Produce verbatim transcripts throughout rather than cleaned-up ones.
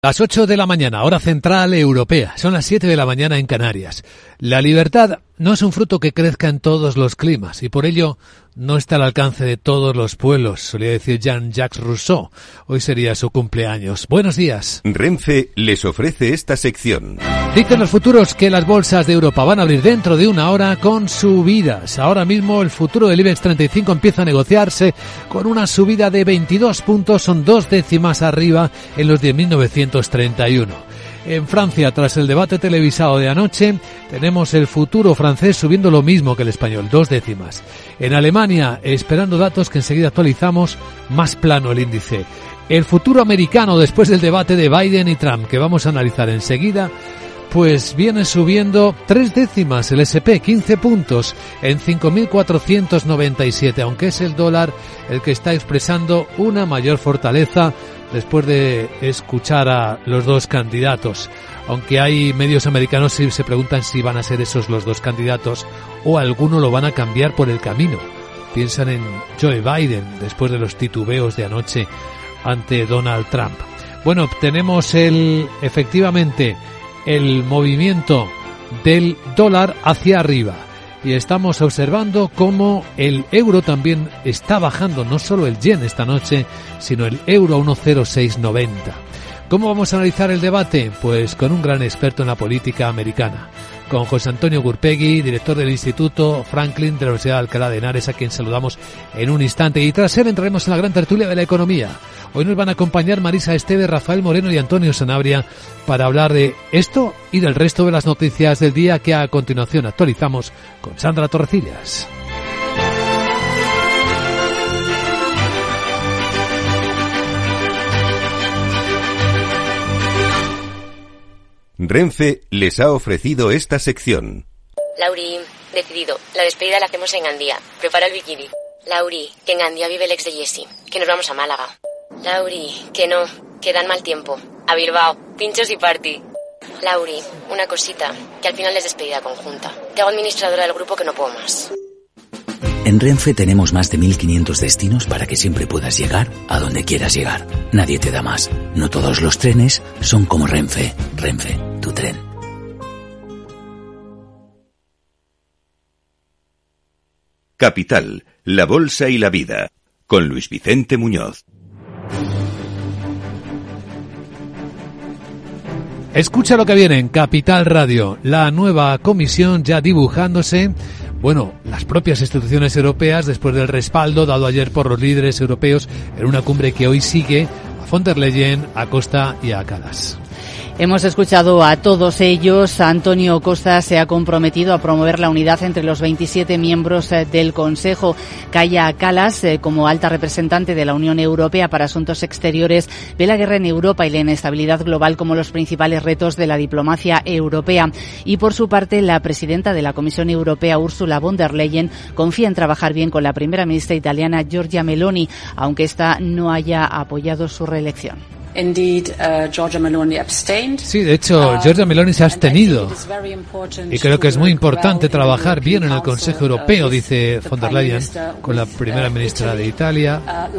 Las ocho de la mañana, hora central europea. Son las siete de la mañana en Canarias. La libertad no es un fruto que crezca en todos los climas y por ello no está al alcance de todos los pueblos, solía decir Jean-Jacques Rousseau. Hoy sería su cumpleaños. Buenos días. Renfe les ofrece esta sección. Dicen los futuros que las bolsas de Europa van a abrir dentro de una hora con subidas. Ahora mismo el futuro del IBEX treinta y cinco empieza a negociarse con una subida de veintidós puntos, son dos décimas arriba en los diez mil novecientos treinta y uno. En Francia, tras el debate televisado de anoche, tenemos el futuro francés subiendo lo mismo que el español, dos décimas. En Alemania, esperando datos que enseguida actualizamos, más plano el índice. El futuro americano, después del debate de Biden y Trump, que vamos a analizar enseguida, pues viene subiendo tres décimas el ese and pe, quince puntos en cinco mil cuatrocientos noventa y siete, aunque es el dólar el que está expresando una mayor fortaleza después de escuchar a los dos candidatos. Aunque hay medios americanos que se preguntan si van a ser esos los dos candidatos o alguno lo van a cambiar por el camino. Piensan en Joe Biden después de los titubeos de anoche ante Donald Trump. Bueno, tenemos el efectivamente el movimiento del dólar hacia arriba y estamos observando cómo el euro también está bajando, no solo el yen esta noche, sino el euro a uno cero seis noventa. ¿Cómo vamos a analizar el debate? Pues con un gran experto en la política americana, con José Antonio Gurpegui, director del Instituto Franklin de la Universidad de Alcalá de Henares, a quien saludamos en un instante. Y tras él entraremos en la gran tertulia de la economía. Hoy nos van a acompañar Marisa Esteve, Rafael Moreno y Antonio Sanabria para hablar de esto y del resto de las noticias del día que a continuación actualizamos con Sandra Torrecillas. Renfe les ha ofrecido esta sección. Lauri, decidido, la despedida la hacemos en Gandía. Prepara el bikini. Lauri, que en Gandía vive el ex de Jessie, que nos vamos a Málaga. Lauri, que no, que dan mal tiempo. A Bilbao, pinchos y party. Lauri, una cosita, que al final es despedida conjunta. Te hago administradora del grupo que no puedo más. En Renfe tenemos más de mil quinientos destinos para que siempre puedas llegar a donde quieras llegar. Nadie te da más. No todos los trenes son como Renfe. Renfe, tu tren. Capital, la bolsa y la vida, con Luis Vicente Muñoz. Escucha lo que viene en Capital Radio, la nueva comisión ya dibujándose. Bueno, las propias instituciones europeas, después del respaldo dado ayer por los líderes europeos en una cumbre que hoy sigue a von der Leyen, a Costa y a Kallas. Hemos escuchado a todos ellos. Antonio Costa se ha comprometido a promover la unidad entre los veintisiete miembros del Consejo. Kaja Kallas, como alta representante de la Unión Europea para Asuntos Exteriores, ve la guerra en Europa y la inestabilidad global como los principales retos de la diplomacia europea. Y por su parte, la presidenta de la Comisión Europea, Ursula von der Leyen, confía en trabajar bien con la primera ministra italiana, Giorgia Meloni, aunque ésta no haya apoyado su reelección. Indeed, uh, Giorgia Meloni abstained. Sí, de hecho, Giorgia Meloni se ha abstenido. Y creo que es muy importante trabajar bien en el Consejo Europeo, dice von der Leyen, con la primera ministra de Italia,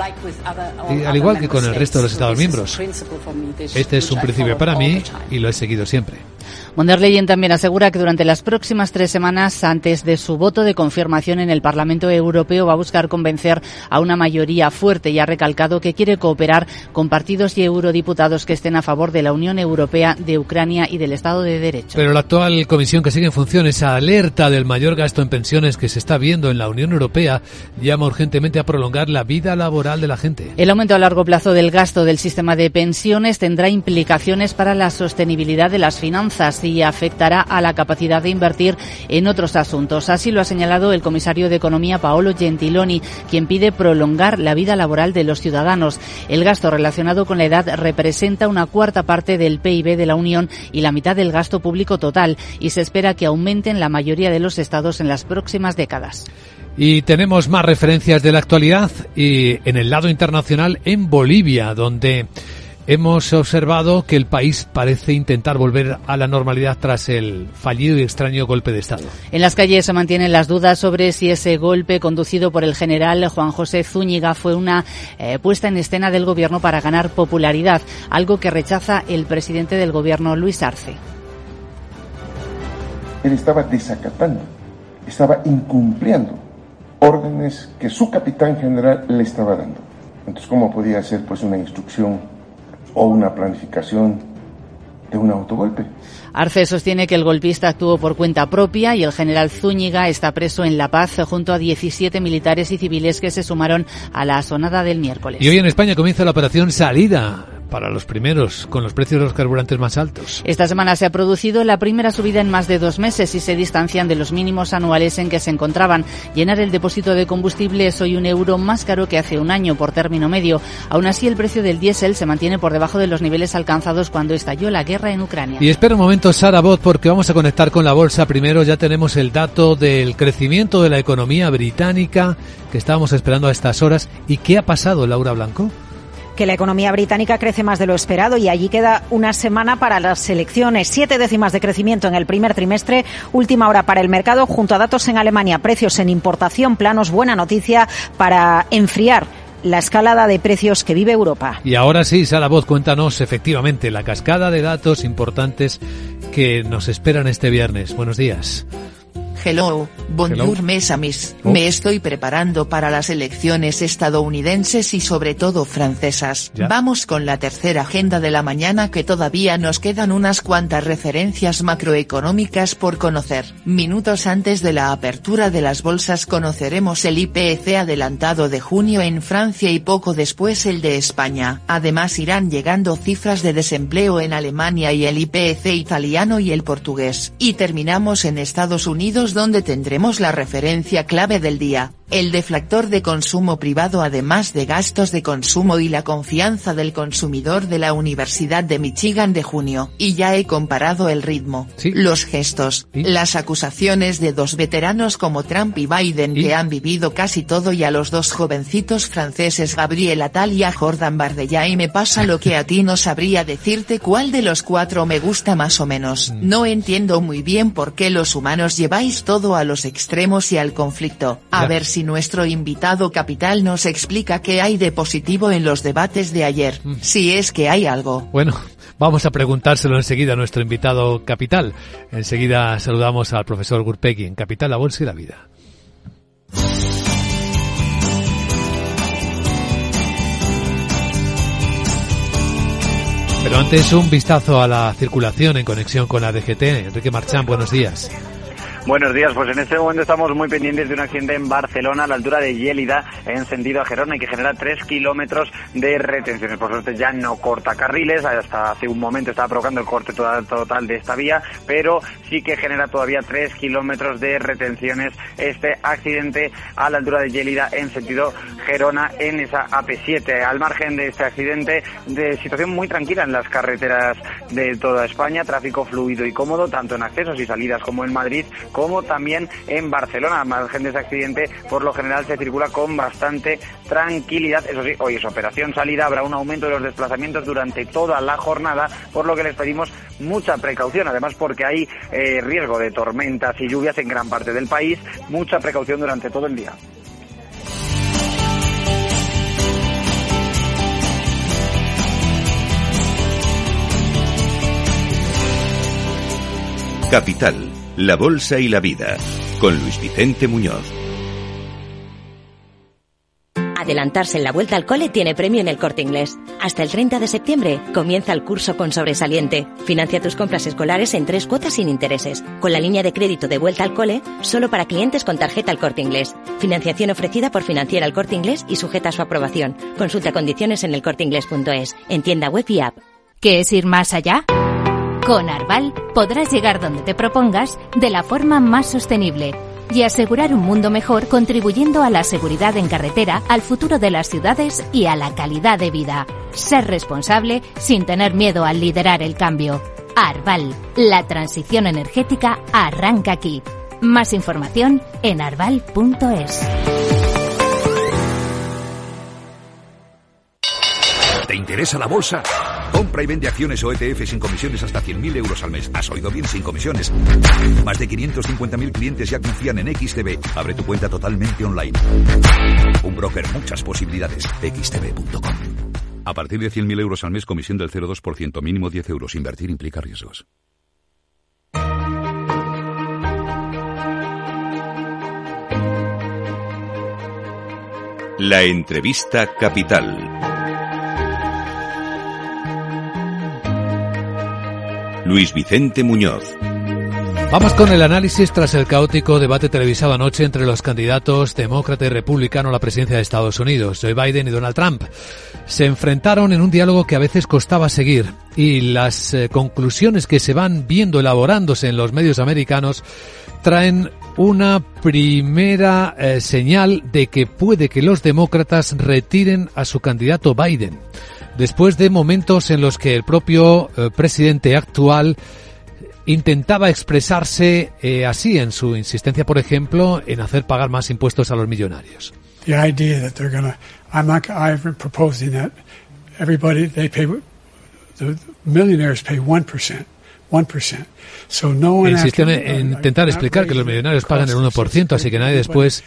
y al igual que con el resto de los Estados miembros. Este es un principio para mí y lo he seguido siempre. Von der Leyen también asegura que durante las próximas tres semanas, antes de su voto de confirmación en el Parlamento Europeo, va a buscar convencer a una mayoría fuerte y ha recalcado que quiere cooperar con partidos y eurodiputados que estén a favor de la Unión Europea, de Ucrania y del Estado de Derecho. Pero la actual comisión que sigue en funciones alerta del mayor gasto en pensiones que se está viendo en la Unión Europea, llama urgentemente a prolongar la vida laboral de la gente. El aumento a largo plazo del gasto del sistema de pensiones tendrá implicaciones para la sostenibilidad de las finanzas y afectará a la capacidad de invertir en otros asuntos. Así lo ha señalado el comisario de Economía, Paolo Gentiloni, quien pide prolongar la vida laboral de los ciudadanos. El gasto relacionado con la edad representa una cuarta parte del P I B de la Unión y la mitad del gasto público total, y se espera que aumente en la mayoría de los estados en las próximas décadas. Y tenemos más referencias de la actualidad y en el lado internacional en Bolivia, donde Hemos observado que el país parece intentar volver a la normalidad tras el fallido y extraño golpe de Estado. En las calles se mantienen las dudas sobre si ese golpe conducido por el general Juan José Zúñiga fue una eh, puesta en escena del gobierno para ganar popularidad, algo que rechaza el presidente del gobierno, Luis Arce. Él estaba desacatando, estaba incumpliendo órdenes que su capitán general le estaba dando. Entonces, ¿cómo podía ser pues una instrucción o una planificación de un autogolpe? Arce sostiene que el golpista actuó por cuenta propia y el general Zúñiga está preso en La Paz junto a diecisiete militares y civiles que se sumaron a la asonada del miércoles. Y hoy en España comienza la operación Salida para los primeros, con los precios de los carburantes más altos. Esta semana se ha producido la primera subida en más de dos meses y se distancian de los mínimos anuales en que se encontraban. Llenar el depósito de combustible es hoy un euro más caro que hace un año por término medio. Aún así, el precio del diésel se mantiene por debajo de los niveles alcanzados cuando estalló la guerra en Ucrania. Y espera un momento, Sara Bot, porque vamos a conectar con la bolsa. Primero ya tenemos el dato del crecimiento de la economía británica que estábamos esperando a estas horas. ¿Y qué ha pasado, Laura Blanco? Que la economía británica crece más de lo esperado y allí queda una semana para las elecciones. Siete décimas de crecimiento en el primer trimestre, última hora para el mercado, junto a datos en Alemania, precios en importación planos, buena noticia para enfriar la escalada de precios que vive Europa. Y ahora sí, Sara Voz, cuéntanos efectivamente la cascada de datos importantes que nos esperan este viernes. Buenos días. Hello, bonjour Hello. mes amis. Oh. Me estoy preparando para las elecciones estadounidenses y sobre todo francesas. ¿Ya? Vamos con la tercera agenda de la mañana, que todavía nos quedan unas cuantas referencias macroeconómicas por conocer. Minutos antes de la apertura de las bolsas conoceremos el I P C adelantado de junio en Francia y poco después el de España. Además irán llegando cifras de desempleo en Alemania y el I P C italiano y el portugués. Y terminamos en Estados Unidos, donde tendremos la referencia clave del día, el deflactor de consumo privado, además de gastos de consumo y la confianza del consumidor de la Universidad de Michigan de junio. Y ya he comparado el ritmo, ¿Sí? los gestos, ¿Sí? las acusaciones de dos veteranos como Trump y Biden ¿Sí? que han vivido casi todo, y a los dos jovencitos franceses Gabriel Attal y a Jordan Bardella. Y me pasa lo que a ti no sabría decirte cuál de los cuatro me gusta más o menos. No entiendo muy bien por qué los humanos lleváis todo a los extremos y al conflicto. A Ya. ver si nuestro invitado capital nos explica qué hay de positivo en los debates de ayer, Mm. si es que hay algo. Bueno, vamos a preguntárselo enseguida a nuestro invitado capital. Enseguida saludamos al profesor Gurpegui en Capital, la Bolsa y la Vida. Pero antes un vistazo a la circulación en conexión con la D G T. Enrique Marchán, buenos días. Buenos días, pues en este momento estamos muy pendientes de un accidente en Barcelona a la altura de Yélida en sentido a Gerona y que genera tres kilómetros de retenciones. Por suerte ya no corta carriles, hasta hace un momento estaba provocando el corte total, total de esta vía, pero sí que genera todavía tres kilómetros de retenciones este accidente a la altura de Yélida en sentido Gerona en esa A P siete. Al margen de este accidente, de situación muy tranquila en las carreteras de toda España, tráfico fluido y cómodo tanto en accesos y salidas como en Madrid, como también en Barcelona. Al margen de ese accidente, por lo general se circula con bastante tranquilidad. Eso sí, hoy es operación salida, habrá un aumento de los desplazamientos durante toda la jornada, por lo que les pedimos mucha precaución, además porque hay eh, riesgo de tormentas y lluvias en gran parte del país, mucha precaución durante todo el día. Capital, la Bolsa y la Vida, con Luis Vicente Muñoz. Adelantarse en la vuelta al cole tiene premio en El Corte Inglés. Hasta el treinta de septiembre comienza el curso con sobresaliente. Financia tus compras escolares en tres cuotas sin intereses, con la línea de crédito de vuelta al cole, solo para clientes con tarjeta El Corte Inglés. Financiación ofrecida por Financiera El Corte Inglés y sujeta a su aprobación. Consulta condiciones en elcorteinglés punto es, en tienda web y app. ¿Qué es ir más allá? Con Arval podrás llegar donde te propongas de la forma más sostenible y asegurar un mundo mejor, contribuyendo a la seguridad en carretera, al futuro de las ciudades y a la calidad de vida. Ser responsable sin tener miedo al liderar el cambio. Arval, la transición energética arranca aquí. Más información en arval punto es. ¿Te interesa la bolsa? Compra y vende acciones o E T F sin comisiones hasta cien mil euros al mes. ¿Has oído bien? Sin comisiones. Más de quinientos cincuenta mil clientes ya confían en X T B. Abre tu cuenta totalmente online. Un broker, muchas posibilidades. X T B punto com. A partir de cien mil euros al mes, comisión del cero coma dos por ciento, mínimo diez euros. Invertir implica riesgos. La entrevista capital. Luis Vicente Muñoz. Vamos con el análisis tras el caótico debate televisado anoche entre los candidatos demócrata y republicano a la presidencia de Estados Unidos, Joe Biden y Donald Trump. Se enfrentaron en un diálogo que a veces costaba seguir y las eh, conclusiones que se van viendo elaborándose en los medios americanos traen una primera eh, señal de que puede que los demócratas retiren a su candidato Biden, después de momentos en los que el propio eh, presidente actual intentaba expresarse eh, así en su insistencia, por ejemplo, en hacer pagar más impuestos a los millonarios. The idea that they're going to, I'm not, I'm proposing that everybody, they pay, the millionaires pay one percent. one percent. So no one Insistió en, en intentar explicar que los millonarios pagan el uno por ciento, así que nadie después,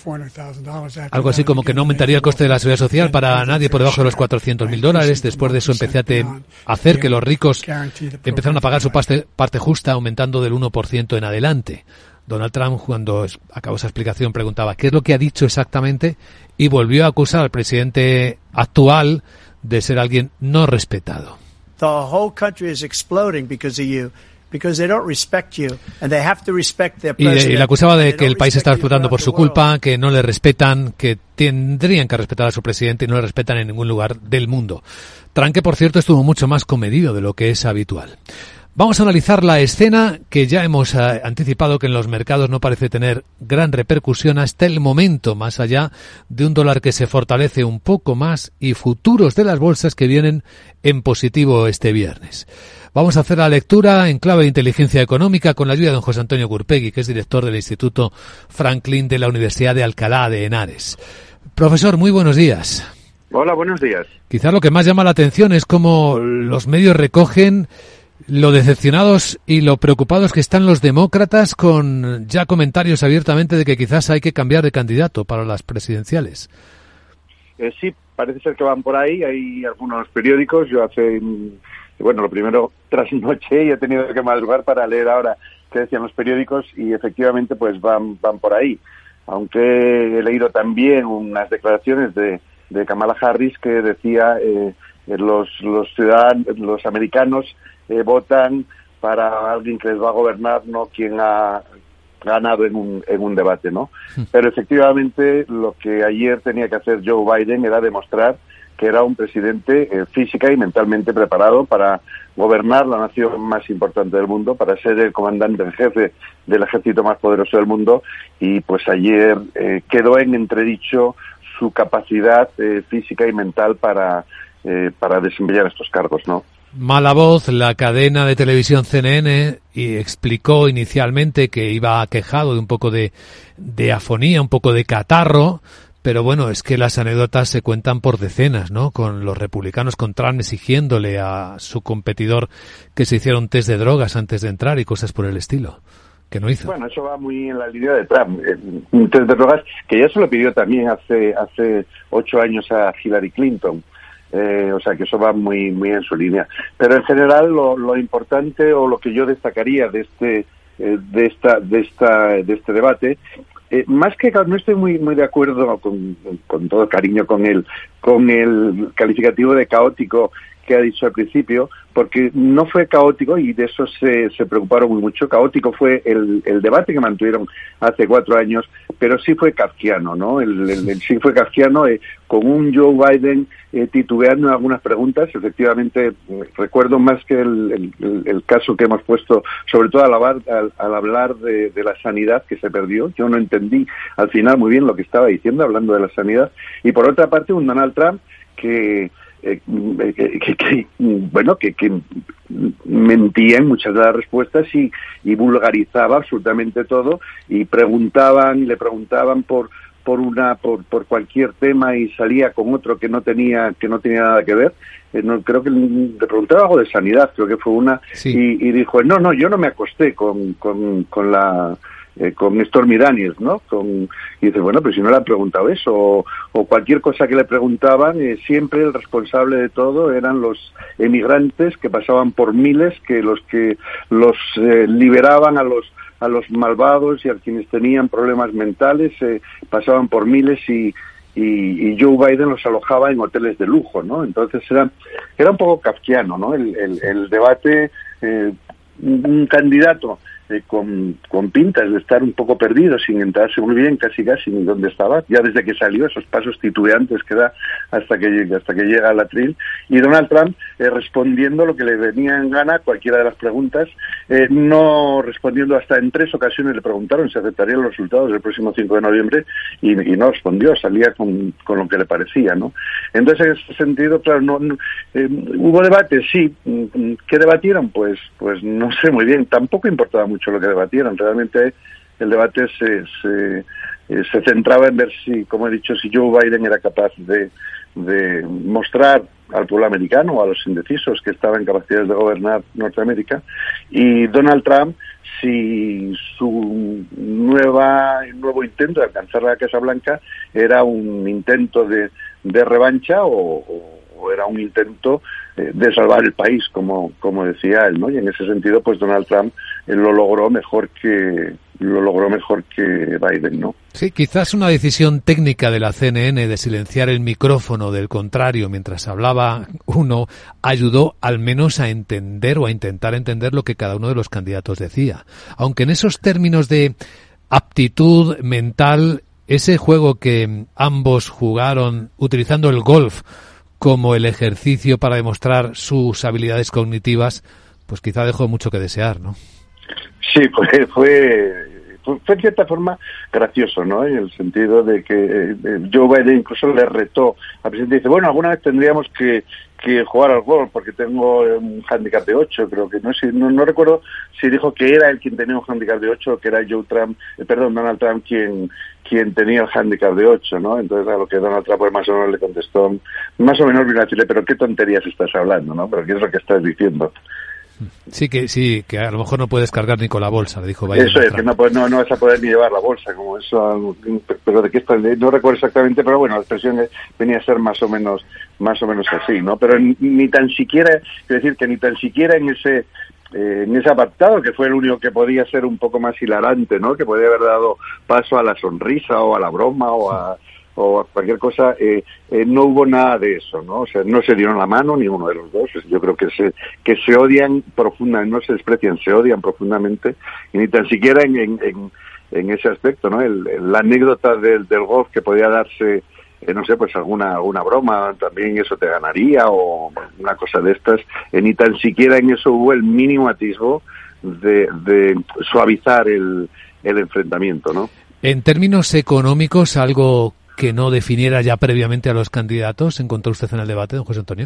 algo así como que no aumentaría el coste de la seguridad social para nadie por debajo de los cuatrocientos mil dólares. Después de eso empecé a hacer que los ricos empezaran a pagar su parte, parte justa, aumentando del uno por ciento en adelante. Donald Trump, cuando acabó esa explicación, preguntaba ¿qué es lo que ha dicho exactamente? Y volvió a acusar al presidente actual de ser alguien no respetado. The whole country is exploding because of you, because they don't respect you, and they have to respect their president. Y, y le acusaba de que el país está explotando por su culpa, que no le respetan, que tendrían que respetar a su presidente y no le respetan en ningún lugar del mundo. Trump, que por cierto estuvo mucho más comedido de lo que es habitual. Vamos a analizar la escena que ya hemos eh, anticipado que en los mercados no parece tener gran repercusión hasta el momento, más allá de un dólar que se fortalece un poco más y futuros de las bolsas que vienen en positivo este viernes. Vamos a hacer la lectura en clave de inteligencia económica con la ayuda de don José Antonio Gurpegui, que es director del Instituto Franklin de la Universidad de Alcalá de Henares. Profesor, muy buenos días. Hola, buenos días. Quizás lo que más llama la atención es cómo los medios recogen lo decepcionados y lo preocupados que están los demócratas, con ya comentarios abiertamente de que quizás hay que cambiar de candidato para las presidenciales. Eh, sí, parece ser que van por ahí. Hay algunos periódicos. Yo hace, bueno, lo primero trasnoché y he tenido que madrugar para leer ahora qué decían los periódicos y efectivamente pues van van por ahí. Aunque he leído también unas declaraciones de, de Kamala Harris que decía eh, los los ciudadanos, los americanos Eh, votan para alguien que les va a gobernar, no quien ha ganado en un, en un debate, ¿no? Pero efectivamente lo que ayer tenía que hacer Joe Biden era demostrar que era un presidente eh, física y mentalmente preparado para gobernar la nación más importante del mundo, para ser el comandante en jefe del ejército más poderoso del mundo, y pues ayer eh, quedó en entredicho su capacidad eh, física y mental para, eh, para desempeñar estos cargos, ¿no? Mala voz, la cadena de televisión C N N y explicó inicialmente que iba aquejado de un poco de, de afonía, un poco de catarro, pero bueno, es que las anécdotas se cuentan por decenas, ¿no? Con los republicanos, con Trump exigiéndole a su competidor que se hiciera un test de drogas antes de entrar y cosas por el estilo, que no hizo. Bueno, eso va muy en la línea de Trump. Un test de drogas que ya se lo pidió también hace, hace ocho años a Hillary Clinton. Eh, o sea que eso va muy muy en su línea, pero en general lo, lo importante o lo que yo destacaría de este eh, de esta de esta de este debate, eh, más que no estoy muy muy de acuerdo con, con todo cariño con el con el calificativo de caótico que ha dicho al principio, porque no fue caótico y de eso se, se preocuparon muy mucho. Caótico fue el, el debate que mantuvieron hace cuatro años, pero sí fue kafkiano, ¿no? El, el, el sí fue kafkiano, eh, con un Joe Biden eh, titubeando en algunas preguntas. Efectivamente, eh, recuerdo más que el, el, el caso que hemos puesto, sobre todo al hablar, al, al hablar de, de la sanidad que se perdió. Yo no entendí al final muy bien lo que estaba diciendo, hablando de la sanidad. Y por otra parte, un Donald Trump que... Eh, que, que, que, bueno, que, que mentía en muchas de las respuestas y, y vulgarizaba absolutamente todo, y preguntaban y le preguntaban por por una por, por cualquier tema y salía con otro que no tenía que no tenía nada que ver. Eh, no, creo que le preguntaba algo de sanidad, creo que fue una, sí. y, y dijo, no, no, yo no me acosté con, con, con la... Eh, con Stormy Daniels, ¿no? Con, y dice, bueno, pero si no le han preguntado eso, o, o cualquier cosa que le preguntaban, eh, siempre el responsable de todo eran los emigrantes, que pasaban por miles, que los que los eh, liberaban a los a los malvados y a quienes tenían problemas mentales, eh, pasaban por miles y, y, y Joe Biden los alojaba en hoteles de lujo, ¿no? Entonces era, era un poco kafkiano, ¿no? El, el, el debate, eh, un candidato Eh, con, con pintas de estar un poco perdido, sin enterarse muy bien casi casi ni dónde estaba, ya desde que salió, esos pasos titubeantes que da hasta que llega, hasta que llega al atril, y Donald Trump eh, respondiendo lo que le venía en gana a cualquiera de las preguntas, eh, no respondiendo. Hasta en tres ocasiones le preguntaron si aceptaría los resultados del próximo cinco de noviembre y, y no respondió, salía con, con lo que le parecía, ¿no? Entonces, en ese sentido, claro, no, no eh, hubo debate, sí. ¿Qué debatieron? Pues, pues no sé muy bien, tampoco importaba mucho lo que debatieron. Realmente el debate se, se, eh, se centraba en ver si, como he dicho, si Joe Biden era capaz de, de mostrar al pueblo americano o a los indecisos que estaban en capacidades de gobernar Norteamérica, y Donald Trump si su nueva nuevo intento de alcanzar la Casa Blanca era un intento de, de revancha o, o, o era un intento eh, de salvar el país, como como decía él, ¿no? Y en ese sentido, pues Donald Trump eh, lo logró mejor que lo logró mejor que Biden, ¿no? Sí, quizás una decisión técnica de la C N N de silenciar el micrófono del contrario mientras hablaba uno ayudó al menos a entender o a intentar entender lo que cada uno de los candidatos decía. Aunque en esos términos de aptitud mental, ese juego que ambos jugaron utilizando el golf como el ejercicio para demostrar sus habilidades cognitivas, pues quizá dejó mucho que desear, ¿no? Sí, fue, fue, fue, fue en cierta forma gracioso, ¿no? En el sentido de que eh, Joe Biden incluso le retó al presidente y dice, bueno, alguna vez tendríamos que, que jugar al golf porque tengo un handicap de ocho, creo que no sé, no, no recuerdo si dijo que era él quien tenía un handicap de ocho o que era Joe Trump, eh, perdón, Donald Trump quien quien tenía el handicap de ocho, ¿no? Entonces a lo que Donald Trump pues, más o menos le contestó, más o menos vino a decirle, pero qué tonterías estás hablando, ¿no? Pero qué es lo que estás diciendo. Sí, que sí, que a lo mejor no puedes cargar ni con la bolsa, le dijo Biden. Eso es, que no, no, no vas a poder ni llevar la bolsa, como eso, pero de qué está, no recuerdo exactamente, pero bueno, la expresión venía a ser más o menos, más o menos así, ¿no? Pero ni, ni tan siquiera, es decir, que ni tan siquiera en ese, eh, en ese apartado, que fue el único que podía ser un poco más hilarante, ¿no? Que podía haber dado paso a la sonrisa o a la broma o a, o a cualquier cosa, eh, eh, no hubo nada de eso, ¿no? O sea, no se dieron la mano ni uno de los dos. Yo creo que se que se odian profundamente, no se desprecian, se odian profundamente, y ni tan siquiera en, en, en, en ese aspecto, ¿no? El, el, la anécdota del, del golf que podía darse, eh, no sé, pues alguna, alguna broma, también eso te ganaría, o una cosa de estas, eh, ni tan siquiera en eso hubo el mínimo atisbo de, de suavizar el, el enfrentamiento, ¿no? En términos económicos, algo que no definiera ya previamente a los candidatos, ¿encontró usted en el debate, don José Antonio?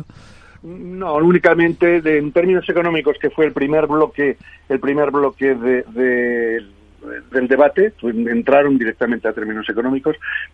No, únicamente de, en términos económicos, que fue el primer bloque, el primer bloque de, de, del debate, pues entraron directamente a términos económicos.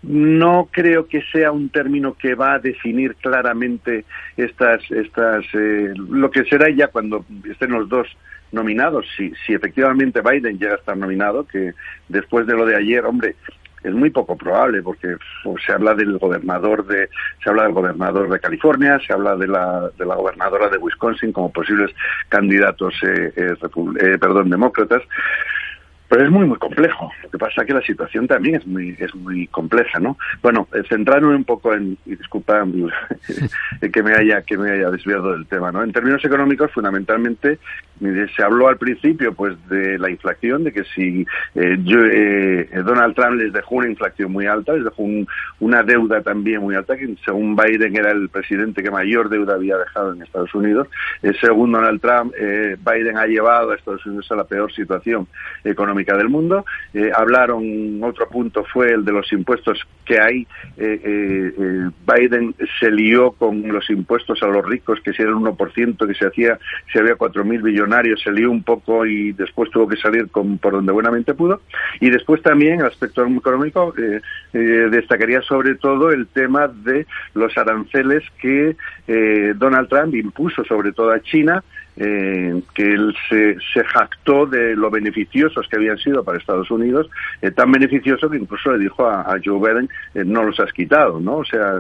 No creo que sea un término que va a definir claramente estas, estas, eh, lo que será ya cuando estén los dos nominados, si, si efectivamente Biden llega a estar nominado, que después de lo de ayer, hombre, es muy poco probable, porque pues, se habla del gobernador de, se habla del gobernador de California, se habla de la, de la gobernadora de Wisconsin como posibles candidatos, eh, eh, eh, perdón, demócratas. Pero es muy, muy complejo. Lo que pasa es que la situación también es muy es muy compleja, ¿no? Bueno, eh, centrarme un poco en, y disculpa que me haya que me haya desviado del tema, ¿no? En términos económicos, fundamentalmente, se habló al principio, pues, de la inflación, de que si eh, yo, eh, Donald Trump les dejó una inflación muy alta, les dejó un, una deuda también muy alta, que según Biden era el presidente que mayor deuda había dejado en Estados Unidos. Eh, según Donald Trump, eh, Biden ha llevado a Estados Unidos a la peor situación económica del mundo. Eh, hablaron, otro punto fue el de los impuestos que hay. Eh, eh, eh, Biden se lió con los impuestos a los ricos, que si era el uno por ciento, que se hacía, si había cuatro mil billonarios funcionario se lió un poco y después tuvo que salir con, por donde buenamente pudo. Y después también, el aspecto económico, eh, eh, destacaría sobre todo el tema de los aranceles que eh, Donald Trump impuso sobre todo a China, Eh, que él se, se jactó de lo beneficiosos que habían sido para Estados Unidos, eh, tan beneficioso que incluso le dijo a, a Joe Biden, eh, no los has quitado, ¿no? O sea,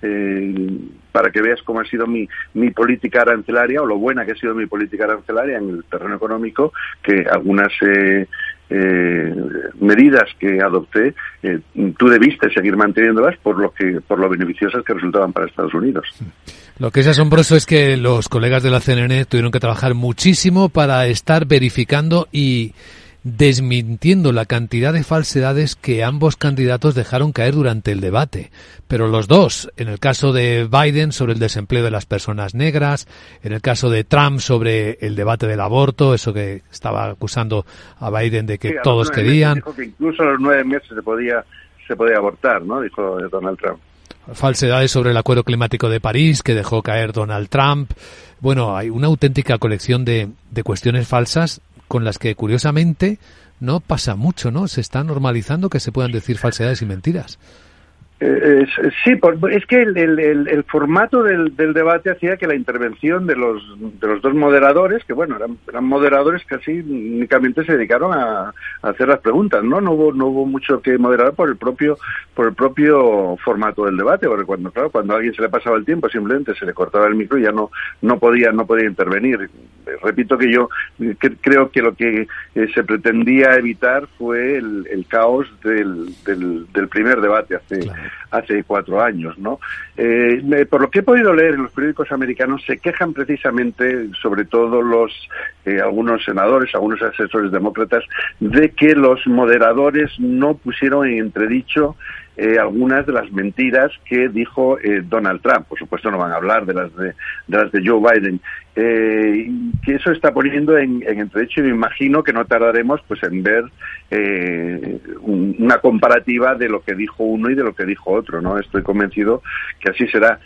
eh, para que veas cómo ha sido mi, mi política arancelaria, o lo buena que ha sido mi política arancelaria en el terreno económico, que algunas eh, eh, medidas que adopté, eh, tú debiste seguir manteniéndolas por lo que por lo beneficiosas que resultaban para Estados Unidos. Lo que es asombroso es que los colegas de la C N N tuvieron que trabajar muchísimo para estar verificando y desmintiendo la cantidad de falsedades que ambos candidatos dejaron caer durante el debate. Pero los dos, en el caso de Biden sobre el desempleo de las personas negras, en el caso de Trump sobre el debate del aborto, eso que estaba acusando a Biden de que sí, todos querían. Dijo que incluso a los nueve meses se podía, se podía abortar, ¿no? Dijo Donald Trump. Falsedades sobre el Acuerdo Climático de París que dejó caer Donald Trump. Bueno, hay una auténtica colección de, de cuestiones falsas con las que, curiosamente, no pasa mucho, ¿no? Se está normalizando que se puedan decir falsedades y mentiras. Eh, es, sí, por, es que el, el, el formato del, del debate hacía que la intervención de los de los dos moderadores, que bueno, eran, eran moderadores que así únicamente se dedicaron a, a hacer las preguntas, ¿no? No hubo no hubo mucho que moderar por el propio por el propio formato del debate, porque cuando claro, cuando a alguien se le pasaba el tiempo simplemente se le cortaba el micro y ya no no podía no podía intervenir. Repito que yo que, creo que lo que eh, se pretendía evitar fue el, el caos del, del, del primer debate hace claro. hace cuatro años, ¿no? Eh, por lo que he podido leer en los periódicos americanos, se quejan precisamente, sobre todo los eh, algunos senadores, algunos asesores demócratas, de que los moderadores no pusieron en entredicho Eh, algunas de las mentiras que dijo eh, Donald Trump. Por supuesto no van a hablar de las de, de las de Joe Biden, eh, que eso está poniendo en, en entredicho, y me imagino que no tardaremos pues en ver eh, un, una comparativa de lo que dijo uno y de lo que dijo otro, ¿no? Estoy convencido que así será.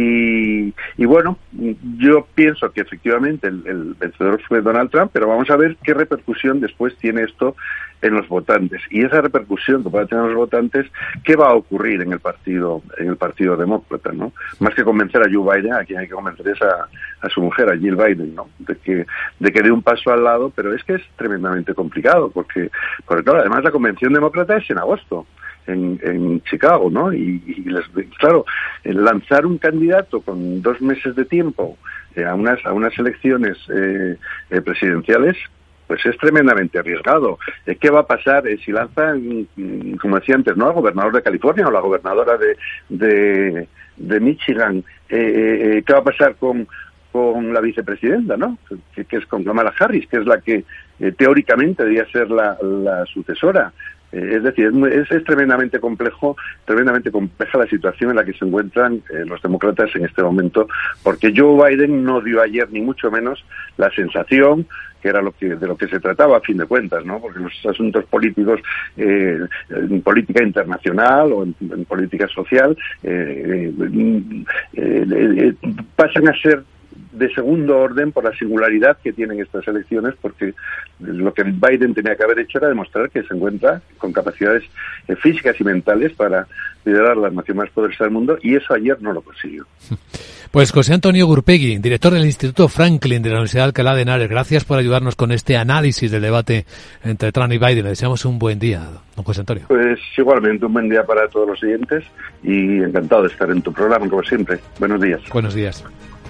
Y, y bueno, yo pienso que efectivamente el, el vencedor fue Donald Trump, pero vamos a ver qué repercusión después tiene esto en los votantes, y esa repercusión que pueda tener los votantes, ¿qué va a ocurrir en el partido en el partido demócrata, ¿no? Más que convencer a Joe Biden, a quien hay que convencer es a, a su mujer, a Jill Biden, ¿no? De que de que dé un paso al lado, pero es que es tremendamente complicado, porque, porque claro, además la convención demócrata es en agosto. En, en Chicago, ¿no? Y, y les, claro, lanzar un candidato con dos meses de tiempo eh, a unas a unas elecciones eh, eh, presidenciales, pues es tremendamente arriesgado. ¿Qué va a pasar si lanzan, como decía antes, no al gobernador de California o la gobernadora de de, de Michigan? Eh, ¿Qué va a pasar con con la vicepresidenta, ¿no? Que, que es con Kamala Harris, que es la que eh, teóricamente debería ser la, la sucesora. Eh, es decir, es, es tremendamente complejo, tremendamente compleja la situación en la que se encuentran eh, los demócratas en este momento, porque Joe Biden no dio ayer ni mucho menos la sensación que era lo que de lo que se trataba a fin de cuentas, ¿no? Porque los asuntos políticos, eh, en política internacional o en, en política social, eh, eh, eh, eh, pasan a ser de segundo orden por la singularidad que tienen estas elecciones, porque lo que Biden tenía que haber hecho era demostrar que se encuentra con capacidades eh, físicas y mentales para liderar la nación más poderosa del mundo, y eso ayer no lo consiguió. Pues José Antonio Gurpegui, director del Instituto Franklin de la Universidad de Alcalá de Henares, gracias por ayudarnos con este análisis del debate entre Trump y Biden. Le deseamos un buen día, don José Antonio. Pues igualmente, un buen día para todos los oyentes y encantado de estar en tu programa, como siempre. Buenos días. Buenos días.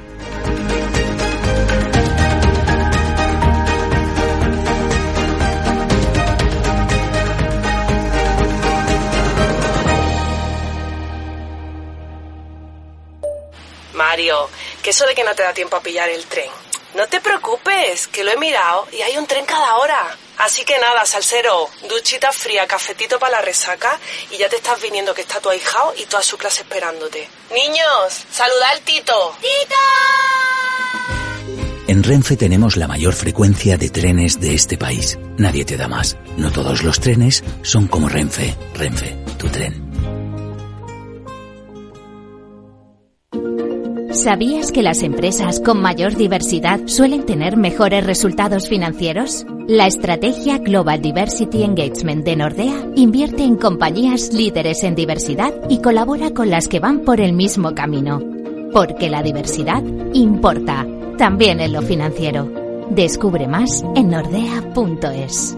Mario, que eso de que no te da tiempo a pillar el tren. No te preocupes, que lo he mirado y hay un tren cada hora. Así que nada, salsero, duchita fría, cafetito para la resaca y ya te estás viniendo, que está tu ahijao y toda su clase esperándote. Niños, saluda al Tito. ¡Tito! En Renfe tenemos la mayor frecuencia de trenes de este país. Nadie te da más. No todos los trenes son como Renfe. Renfe, tu tren. ¿Sabías que las empresas con mayor diversidad suelen tener mejores resultados financieros? La estrategia Global Diversity Engagement de Nordea invierte en compañías líderes en diversidad y colabora con las que van por el mismo camino. Porque la diversidad importa, también en lo financiero. Descubre más en nordea punto es.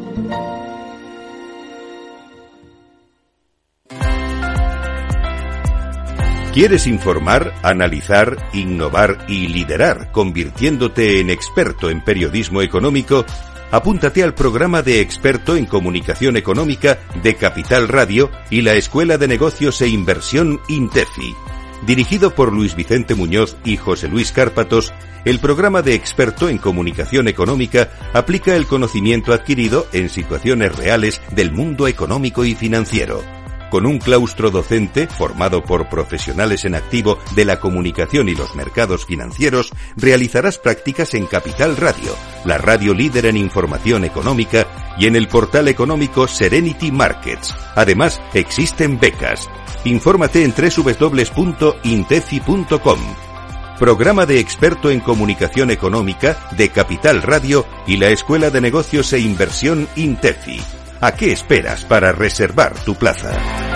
¿Quieres informar, analizar, innovar y liderar, convirtiéndote en experto en periodismo económico? Apúntate al programa de experto en comunicación económica de Capital Radio y la Escuela de Negocios e Inversión INTEFI. Dirigido por Luis Vicente Muñoz y José Luis Cárpatos, el programa de experto en comunicación económica aplica el conocimiento adquirido en situaciones reales del mundo económico y financiero. Con un claustro docente formado por profesionales en activo de la comunicación y los mercados financieros, realizarás prácticas en Capital Radio, la radio líder en información económica, y en el portal económico Serenity Markets. Además, existen becas. Infórmate en doble u doble u doble u punto intefi punto com. Programa de experto en comunicación económica de Capital Radio y la Escuela de Negocios e Inversión INTEFI. ¿A qué esperas para reservar tu plaza?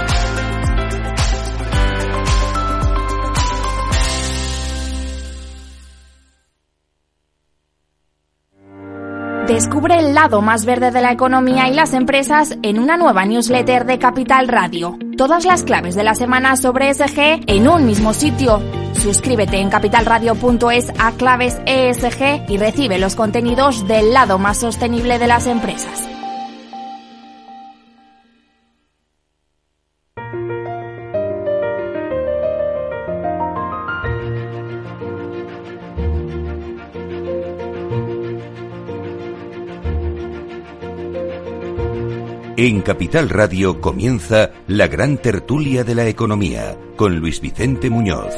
Descubre el lado más verde de la economía y las empresas en una nueva newsletter de Capital Radio. Todas las claves de la semana sobre E S G en un mismo sitio. Suscríbete en capital radio punto es a claves E S G y recibe los contenidos del lado más sostenible de las empresas. En Capital Radio comienza la gran tertulia de la economía con Luis Vicente Muñoz.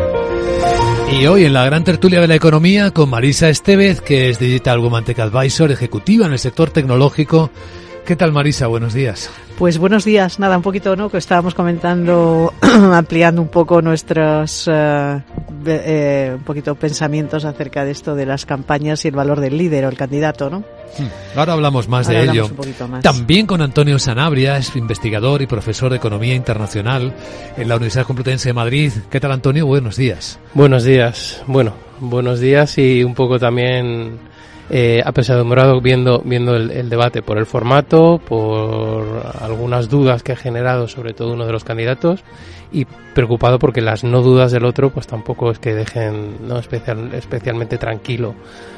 Y hoy en la gran tertulia de la economía con Marisa Estevez, que es Digital Woman Tech Advisor, ejecutiva en el sector tecnológico. ¿Qué tal, Marisa? Buenos días. Pues buenos días. Nada, un poquito, ¿no? Que estábamos comentando, ampliando un poco nuestros uh, eh, un poquito pensamientos acerca de esto de las campañas y el valor del líder o el candidato, ¿no? Ahora hablamos más Ahora de hablamos ello. Un poquito más. También con Antonio Sanabria, es investigador y profesor de Economía Internacional en la Universidad Complutense de Madrid. ¿Qué tal, Antonio? Buenos días. Buenos días. Bueno, buenos días y un poco también eh, apesadumbrado viendo viendo el, el debate por el formato, por algunas dudas que ha generado sobre todo uno de los candidatos y preocupado porque las no dudas del otro pues tampoco es que dejen no especial, especialmente tranquilo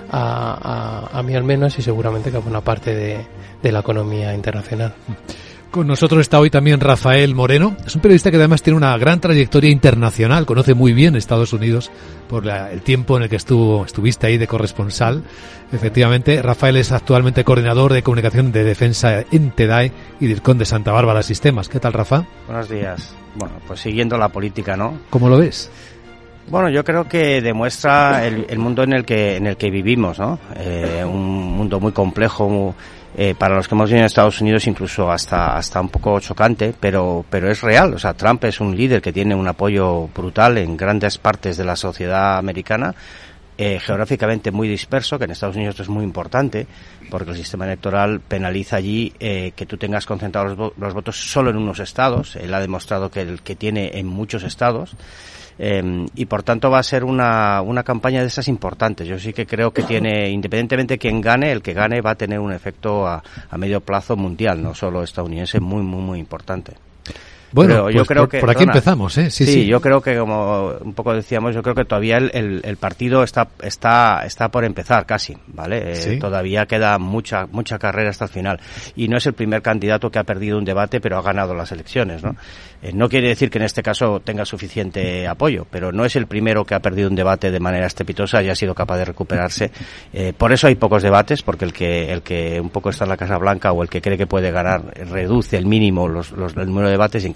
a, a, a mí al menos y seguramente que a buena parte de, de la economía internacional. Con nosotros está hoy también Rafael Moreno. Es un periodista que además tiene una gran trayectoria internacional, conoce muy bien Estados Unidos por la, el tiempo en el que estuvo estuviste ahí de corresponsal. Efectivamente, Rafael es actualmente coordinador de comunicación de defensa en TEDAE y DIRCON de Santa Bárbara Sistemas. ¿Qué tal, Rafa? Buenos días. Bueno, pues siguiendo la política, ¿no? ¿Cómo lo ves? Bueno, yo creo que demuestra el, el mundo en el que en el que vivimos, ¿no? Eh, un mundo muy complejo, muy, eh, para los que hemos vivido en Estados Unidos incluso hasta hasta un poco chocante, pero pero es real. O sea, Trump es un líder que tiene un apoyo brutal en grandes partes de la sociedad americana, eh, geográficamente muy disperso, que en Estados Unidos es muy importante, porque el sistema electoral penaliza allí eh, que tú tengas concentrados los, vo- los votos solo en unos estados. Él ha demostrado que el que tiene en muchos estados. Eh, y por tanto va a ser una, una campaña de esas importantes. Yo sí que creo que tiene, independientemente de quién gane, el que gane va a tener un efecto a, a medio plazo mundial, no solo estadounidense, muy, muy, muy importante. Bueno, Pero pues yo creo por, que, por aquí perdona, empezamos, ¿eh? Sí, sí, sí. yo creo que como un poco decíamos, yo creo que todavía el, el, el partido está está está por empezar casi, ¿vale? Eh, Sí. Todavía queda mucha mucha carrera hasta el final y no es el primer candidato que ha perdido un debate pero ha ganado las elecciones, ¿no? Eh, no quiere decir que en este caso tenga suficiente apoyo, pero no es el primero que ha perdido un debate de manera estrepitosa y ha sido capaz de recuperarse. Eh, por eso hay pocos debates, porque el que el que un poco está en la Casa Blanca o el que cree que puede ganar reduce el mínimo los, los el número de debates y en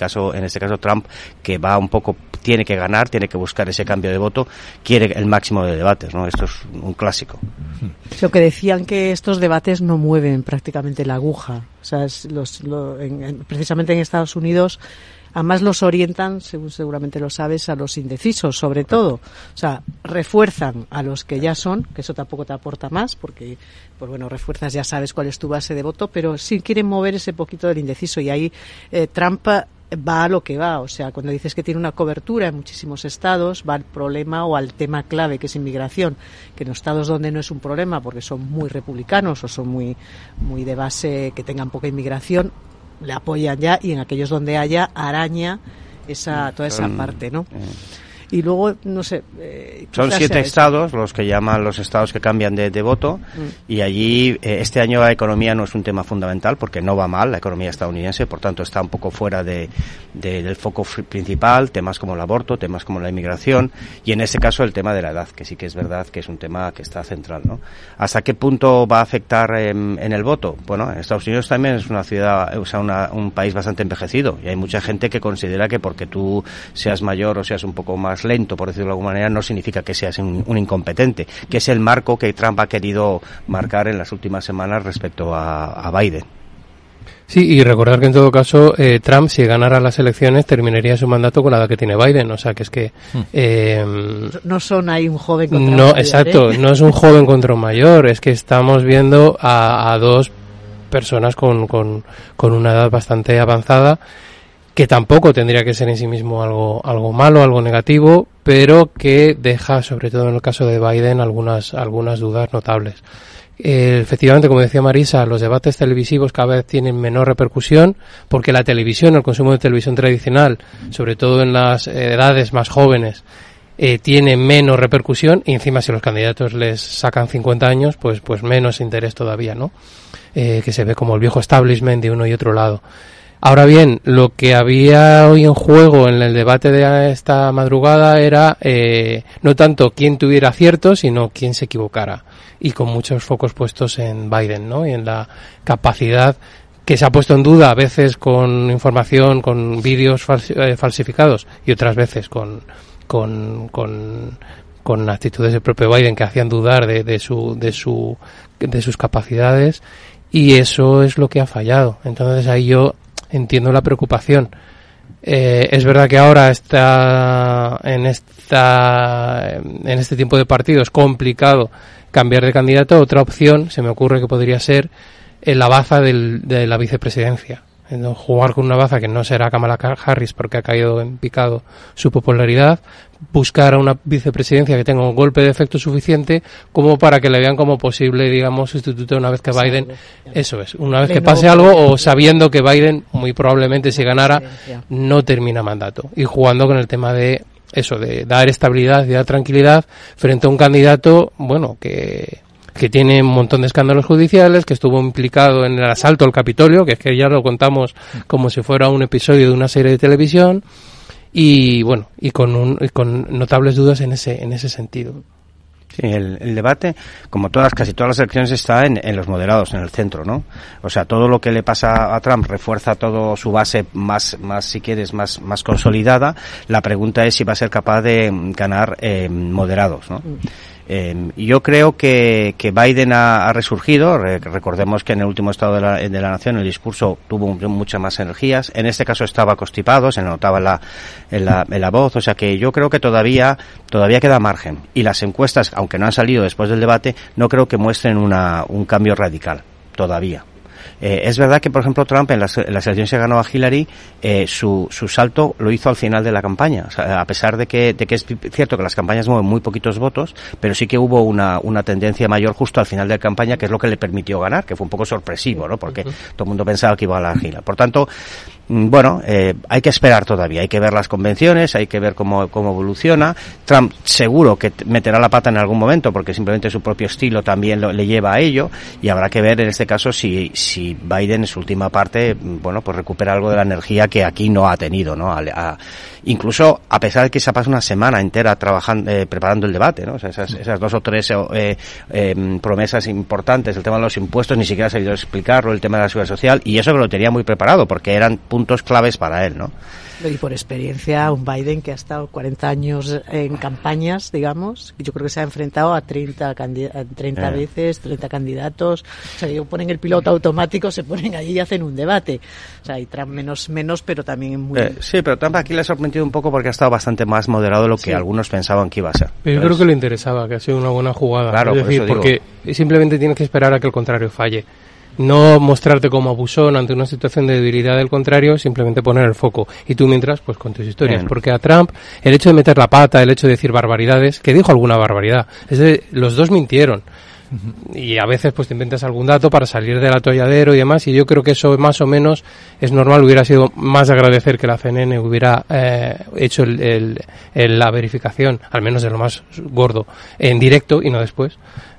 caso, en este caso Trump, que va un poco, tiene que ganar, tiene que buscar ese cambio de voto, quiere el máximo de debates, ¿no? Esto es un clásico. Lo que decían que estos debates no mueven prácticamente la aguja, o sea, es los, lo, en, en, precisamente en Estados Unidos. Además los orientan, según seguramente lo sabes, a los indecisos, sobre todo. O sea, refuerzan a los que ya son, que eso tampoco te aporta más, porque, pues bueno, refuerzas, ya sabes cuál es tu base de voto, pero sí quieren mover ese poquito del indeciso. Y ahí eh, Trump va a lo que va. O sea, cuando dices que tiene una cobertura en muchísimos estados, va al problema o al tema clave, que es inmigración, que en los estados donde no es un problema, porque son muy republicanos o son muy, muy de base que tengan poca inmigración, le apoyan ya, y en aquellos donde haya, araña esa toda esa parte, ¿no? Y luego, no sé... Eh, Son siete estados, los que llaman los estados que cambian de, de voto, mm. y allí eh, este año la economía no es un tema fundamental, porque no va mal la economía estadounidense, por tanto está un poco fuera de, de, del foco principal, temas como el aborto, temas como la inmigración, y en este caso el tema de la edad, que sí que es verdad que es un tema que está central, ¿no? ¿Hasta qué punto va a afectar en, en el voto? Bueno, Estados Unidos también es una ciudad, o sea, una, un país bastante envejecido, y hay mucha gente que considera que porque tú seas mayor o seas un poco más lento, por decirlo de alguna manera, no significa que seas un, un incompetente, que es el marco que Trump ha querido marcar en las últimas semanas respecto a, a Biden. Sí, y recordar que en todo caso eh, Trump, si ganara las elecciones, terminaría su mandato con la edad que tiene Biden, o sea que es que eh, no son ahí un joven contra no, un mayor, exacto, ¿eh? No es un joven contra un mayor, es que estamos viendo a, a dos personas con, con, con una edad bastante avanzada, que tampoco tendría que ser en sí mismo algo algo malo, algo negativo, pero que deja, sobre todo en el caso de Biden, algunas algunas dudas notables. Eh, efectivamente, como decía Marisa, los debates televisivos cada vez tienen menor repercusión, porque la televisión, el consumo de televisión tradicional, sobre todo en las edades más jóvenes, eh, tiene menos repercusión, y encima si los candidatos les sacan cincuenta años, pues pues menos interés todavía, ¿no? Eh, que se ve como el viejo establishment de uno y otro lado. Ahora bien, lo que había hoy en juego en el debate de esta madrugada era eh, no tanto quién tuviera acierto, sino quién se equivocara, y con muchos focos puestos en Biden, ¿no? Y en la capacidad que se ha puesto en duda a veces con información, con vídeos falsi- eh, falsificados, y otras veces con con con con actitudes del propio Biden que hacían dudar de, de su de su de sus capacidades, y eso es lo que ha fallado. Entonces ahí yo entiendo la preocupación. Eh, es verdad que ahora está en esta en este tipo de partidos complicado cambiar de candidato. Otra opción se me ocurre que podría ser en la baza del, de la vicepresidencia. Entonces, jugar con una baza que no será Kamala Harris porque ha caído en picado su popularidad, buscar a una vicepresidencia que tenga un golpe de efecto suficiente como para que le vean como posible, digamos, sustituto una vez que Biden, eso es, una vez que pase algo, o sabiendo que Biden muy probablemente si ganara no termina mandato, y jugando con el tema de eso, de dar estabilidad y dar tranquilidad frente a un candidato, bueno, que que tiene un montón de escándalos judiciales, que estuvo implicado en el asalto al Capitolio, que es que ya lo contamos como si fuera un episodio de una serie de televisión, y bueno, y con un, y con notables dudas en ese en ese sentido. Sí, el, el debate, como todas, casi todas las elecciones, está en, en los moderados, en el centro, ¿no? O sea, todo lo que le pasa a Trump refuerza todo su base más, más si quieres, más, más consolidada. La pregunta es si va a ser capaz de ganar eh, moderados, ¿no? Eh, yo creo que, que Biden ha, ha resurgido. Re, recordemos que en el último estado de la, de la nación el discurso tuvo muchas más energías. En este caso estaba constipado, se notaba en la, en la, en la voz. O sea que yo creo que todavía, todavía queda margen. Y las encuestas, aunque no han salido después del debate, no creo que muestren una, un cambio radical. Todavía. Eh, es verdad que, por ejemplo, Trump en las, en las elecciones que ganó a Hillary, eh, su, su salto lo hizo al final de la campaña. O sea, a pesar de que, de que es cierto que las campañas mueven muy poquitos votos, pero sí que hubo una, una tendencia mayor justo al final de la campaña, que es lo que le permitió ganar, que fue un poco sorpresivo, ¿no? Porque uh-huh. todo el mundo pensaba que iba a la Hillary. Por tanto, bueno, eh, hay que esperar todavía, hay que ver las convenciones, hay que ver cómo, cómo evoluciona. Trump seguro que meterá la pata en algún momento, porque simplemente su propio estilo también lo, le lleva a ello, y habrá que ver en este caso si, si Biden en su última parte, bueno, pues recupera algo de la energía que aquí no ha tenido, ¿no? A, a, incluso a pesar de que se ha pasado una semana entera trabajando, eh, preparando el debate, ¿no? O sea, esas, esas dos o tres eh, eh, promesas importantes, el tema de los impuestos, ni siquiera ha salido a explicarlo, el tema de la seguridad social, y eso que lo tenía muy preparado, porque eran puntos puntos claves para él, ¿no? Y por experiencia, un Biden que ha estado cuarenta años en campañas, digamos, yo creo que se ha enfrentado a treinta, treinta eh. veces, treinta candidatos. O sea, ellos ponen el piloto automático, se ponen allí y hacen un debate. O sea, y Trump menos, menos, pero también muy... Eh, sí, pero Trump aquí le ha sorprendido un poco porque ha estado bastante más moderado de lo que sí. algunos pensaban que iba a ser. Pero yo creo que le interesaba, que ha sido una buena jugada. Claro, es decir, por porque simplemente tienes que esperar a que el contrario falle. No mostrarte como abusón ante una situación de debilidad del contrario, simplemente poner el foco. Y tú mientras, pues con tus historias. Bien. Porque a Trump, el hecho de meter la pata, el hecho de decir barbaridades, que dijo alguna barbaridad, es de, los dos mintieron. Uh-huh. Y a veces pues te inventas algún dato para salir del atolladero y demás, y yo creo que eso más o menos es normal. Hubiera sido más de agradecer que la C N N hubiera eh, hecho el, el, el, la verificación, al menos de lo más gordo, en directo y no después.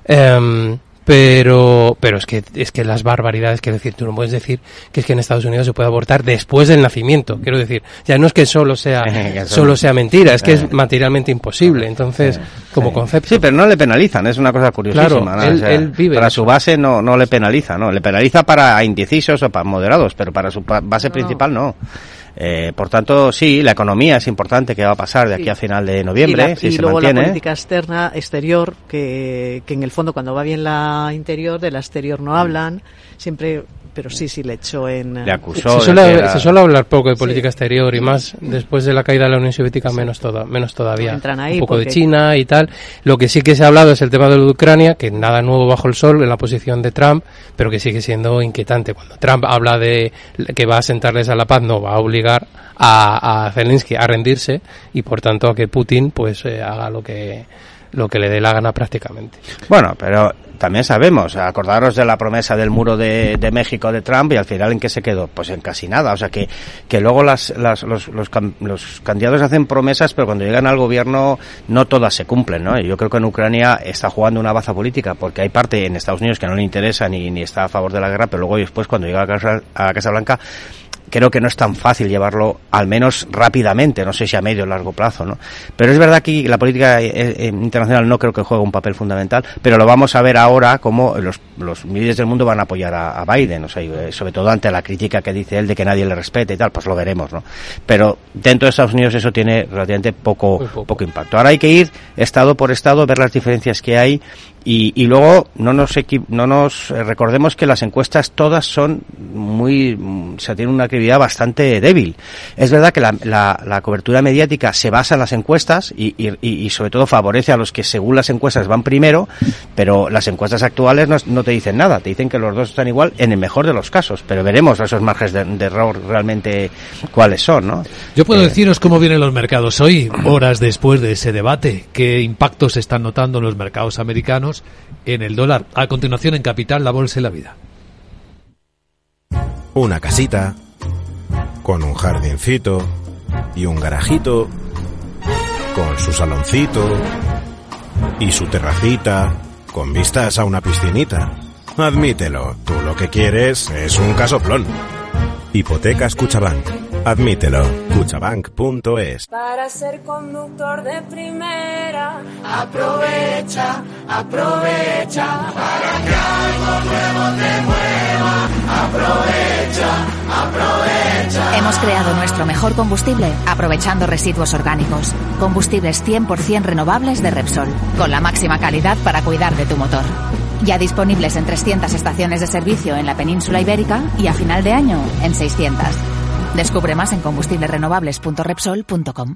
Eh, Pero, pero es que, es que las barbaridades, quiero decir, tú no puedes decir que es que en Estados Unidos se puede abortar después del nacimiento. Quiero decir, ya no es que solo sea, solo sea mentira, es que es materialmente imposible. Entonces, como sí. concepto. Sí, pero no le penalizan, es una cosa curiosísima. Claro, ¿no? él, o sea, él vive. Para su base no, no le penaliza, ¿no? Le penaliza para indecisos o para moderados, pero para su base no. principal no. Eh, por tanto, sí, la economía es importante, que va a pasar de aquí sí. a final de noviembre, y la, si y se luego mantiene. La política externa, exterior, que, que en el fondo cuando va bien la interior, de la exterior no hablan, siempre... Pero sí, sí, le echó en... Le acusó. Se suele, era... se suele hablar poco de política sí. exterior y más después de la caída de la Unión Soviética sí. menos, toda, menos todavía. Entran ahí un poco porque... de China y tal. Lo que sí que se ha hablado es el tema de lo de Ucrania, que nada nuevo bajo el sol en la posición de Trump, pero que sigue siendo inquietante. Cuando Trump habla de que va a sentarles a la paz, no va a obligar a, a Zelensky a rendirse y por tanto a que Putin pues eh, haga lo que lo que le dé la gana prácticamente. Bueno, pero también sabemos, acordaros de la promesa del muro de, de México de Trump y al final ¿en qué se quedó? Pues en casi nada. O sea que, que luego las, las, los, los, los candidatos hacen promesas, pero cuando llegan al gobierno no todas se cumplen, ¿no? Y yo creo que en Ucrania está jugando una baza política, porque hay parte en Estados Unidos que no le interesa ni, ni está a favor de la guerra, pero luego después cuando llega a la Casa, a la Casa Blanca, creo que no es tan fácil llevarlo, al menos rápidamente, no sé si a medio o largo plazo, ¿no? Pero es verdad que la política eh, eh, internacional no creo que juegue un papel fundamental, pero lo vamos a ver ahora cómo los, los líderes del mundo van a apoyar a, a Biden, o sea, eh, sobre todo ante la crítica que dice él de que nadie le respete y tal, pues lo veremos, ¿no? Pero dentro de Estados Unidos eso tiene relativamente poco, poco. poco impacto. Ahora hay que ir estado por estado, ver las diferencias que hay. Y, y luego no nos equi- no nos eh, recordemos que las encuestas todas son muy, o sea, tienen una credibilidad bastante débil. Es verdad que la, la, la cobertura mediática se basa en las encuestas y, y, y sobre todo favorece a los que según las encuestas van primero, pero las encuestas actuales no, no te dicen nada, te dicen que los dos están igual en el mejor de los casos, pero veremos esos márgenes de, de error realmente cuáles son, ¿no? Yo puedo eh, deciros cómo vienen los mercados hoy, horas después de ese debate, qué impactos se están notando en los mercados americanos en el dólar. A continuación en Capital, la bolsa y la vida. Una casita con un jardincito y un garajito con su saloncito y su terracita con vistas a una piscinita. Admítelo, tú lo que quieres es un casoplón. Hipotecas Cuchabank. Admítelo. Cuchabank punto es. Para ser conductor de primera, aprovecha, aprovecha, para que algo nuevo te mueva, aprovecha, aprovecha. Hemos creado nuestro mejor combustible aprovechando residuos orgánicos. Combustibles cien por ciento renovables de Repsol, con la máxima calidad para cuidar de tu motor. Ya disponibles en trescientas estaciones de servicio en la península ibérica y a final de año en seiscientas. Descubre más en combustibles renovables punto repsol punto com.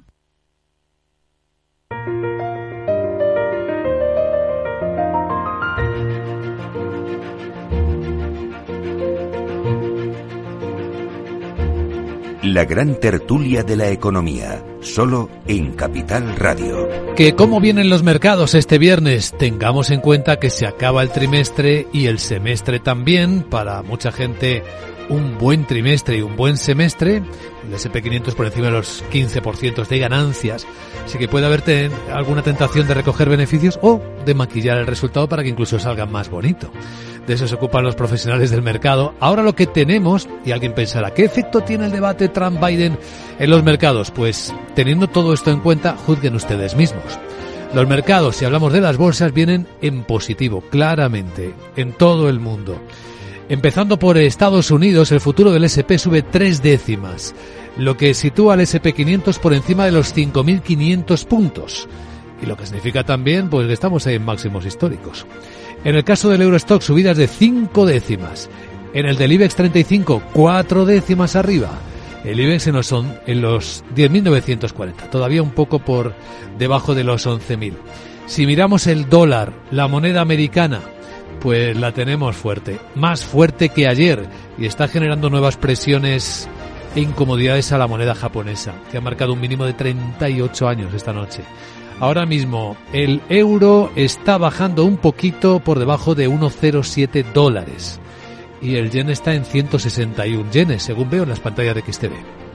La gran tertulia de la economía, solo en Capital Radio. Que cómo vienen los mercados este viernes, tengamos en cuenta que se acaba el trimestre y el semestre también, para mucha gente un buen trimestre y un buen semestre, el ese and pe quinientos por encima de los quince por ciento de ganancias, así que puede haber ten, alguna tentación de recoger beneficios o de maquillar el resultado para que incluso salga más bonito. De eso se ocupan los profesionales del mercado. Ahora lo que tenemos, y alguien pensará, ¿qué efecto tiene el debate Trump-Biden en los mercados? Pues teniendo todo esto en cuenta, juzguen ustedes mismos. Los mercados, si hablamos de las bolsas, vienen en positivo, claramente, en todo el mundo. Empezando por Estados Unidos, el futuro del ese pe sube tres décimas, lo que sitúa al ese pe quinientos por encima de los cinco mil quinientos puntos. Y lo que significa también pues que estamos en máximos históricos. En el caso del Eurostock, subidas de cinco décimas. En el del IBEX treinta y cinco, cuatro décimas arriba. El IBEX en los, en los diez mil novecientos cuarenta, todavía un poco por debajo de los once mil. Si miramos el dólar, la moneda americana, pues la tenemos fuerte, más fuerte que ayer, y está generando nuevas presiones e incomodidades a la moneda japonesa, que ha marcado un mínimo de treinta y ocho años esta noche. Ahora mismo el euro está bajando un poquito por debajo de uno coma cero siete dólares y el yen está en ciento sesenta y uno yenes, según veo en las pantallas de X T V.